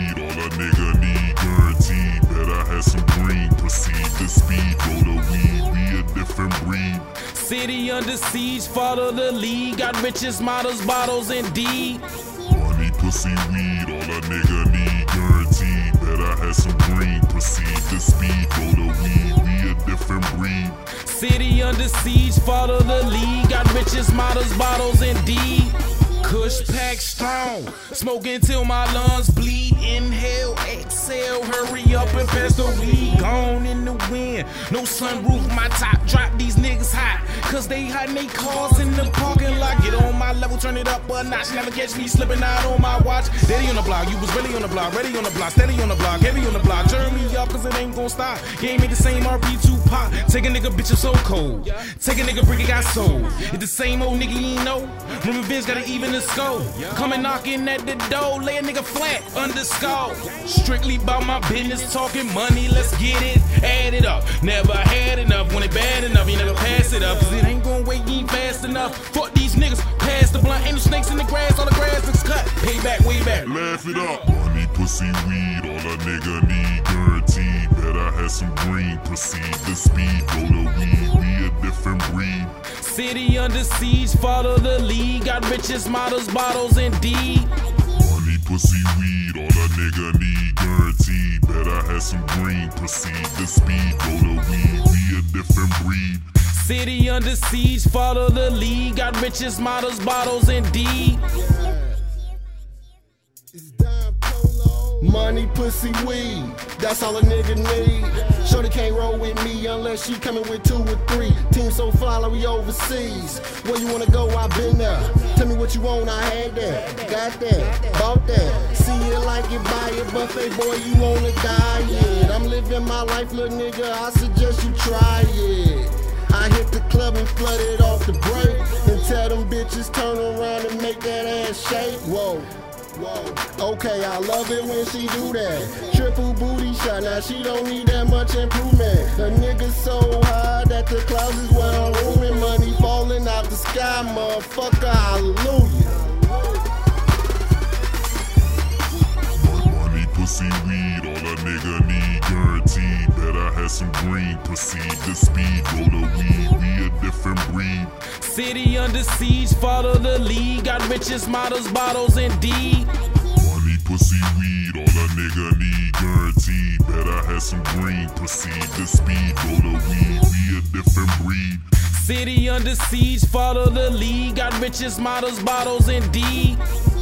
weed, all a nigga need guaranteed. Better have some green, proceed to speed. Roll the weed, we a different breed. City under siege, follow the lead. Got riches, models, bottles, indeed. Money, pussy, weed, all a nigga need guaranteed. Better have some green, proceed to speed. Roll the weed, we a different breed. City under siege, follow the lead. Got riches, models, bottles, indeed. Kush pack strong, smoking till my lungs bleed. Inhale, exhale, hurry up and pass the weed. Gone in the wind, no sunroof, my top drop these niggas hot. Cause they hiding they cars in the parking lot. Get on my level, turn it up a notch. Never catch me slipping out on my watch. Steady on the block, you was really on the block. Ready on the block, steady on the block, heavy on the block. Turn me up cause it ain't gon' stop. Game ain't the same RP2 pop. Take a nigga bitch, I'm so cold. Take a nigga brick, it got sold. It's the same old nigga you ain't know. Remember Vince got to even the scope. Coming knocking at the door, lay a nigga flat under skull. Strictly about my business, talking money, let's get it. Add it up, never had enough. When it bad enough, you never pass it up. Cause it ain't gon' wait, you ain't fast enough. Fuck these niggas, pass the blunt. Ain't no snakes in the grass, all the grass looks cut. Payback, way back. Laugh it up. Money, pussy, weed, all a nigga need guaranteed. Better have some green, proceed to speed. Roll the weed, we a different breed. City under siege, follow the lead. Got riches, models, bottles, indeed. Money, pussy, weed, all a nigga need guaranteed. Better have some green, proceed to speed. Roll the weed, we a different breed. City under siege, follow the lead. Got riches, models, bottles, indeed. Money, pussy, weed, that's all a nigga need. Shorty can't roll with me unless she coming with 2 or 3. Team so fly like we overseas. Where you wanna go, I been there. Tell me what you want, I had that. Got that, bought that. See it like it, buy it, buffet boy, you wanna die, yeah. I'm living my life, little nigga, I suggest you try it. I hit the club and flood it off the break. And tell them bitches turn around and make that ass shake. Whoa. Whoa. Okay, I love it when she do that. Triple booty shot, now she don't need that much improvement. The nigga so high that the clouds is where I'm rooming. Money falling out the sky, motherfucker, hallelujah. Money, pussy, weed, all a nigga need guaranteed. Better have some green, proceed to speed. Roll the weed, we a different breed. City under siege, follow the lead. Got riches, models, bottles, indeed. Money, pussy, weed, all a nigga need guaranteed. Better have some green, proceed to speed. Roll the weed, we a different breed. City under siege, follow the lead. Got riches, models, bottles, indeed.